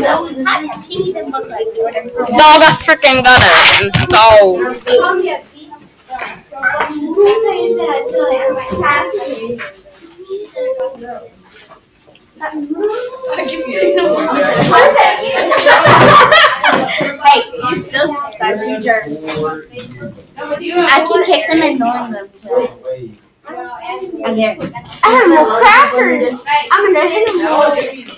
Dog, I freaking got it installed. Hey, you still suck, you jerk. I can kick them and annoying them too. I get animal crackers. I'm an animal.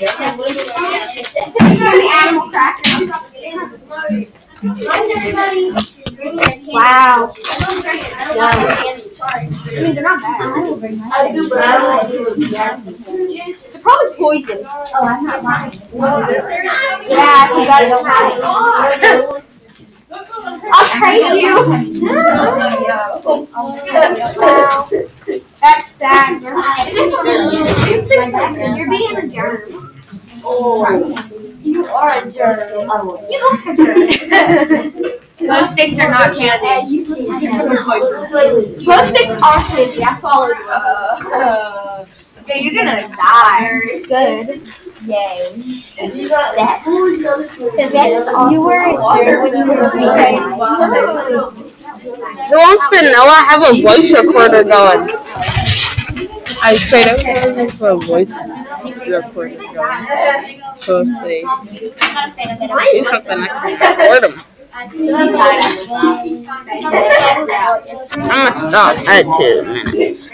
Animal crackers. Wow. They're not bad. They're probably poison. Oh, I'm not lying. Yeah, you gotta go hide. I'll trade you. That's sad. You're being a jerk. You are a jerk. You look a jerk. Most sticks are not candy. Most sticks are candy. I swallowed one. Okay, you're gonna die. Good. Yay. You got that. You were when you were Who wants to know I have a voice recorder going? I said I have a voice recorder going. So if they do something, I can record them. I'm gonna stop at 2 minutes.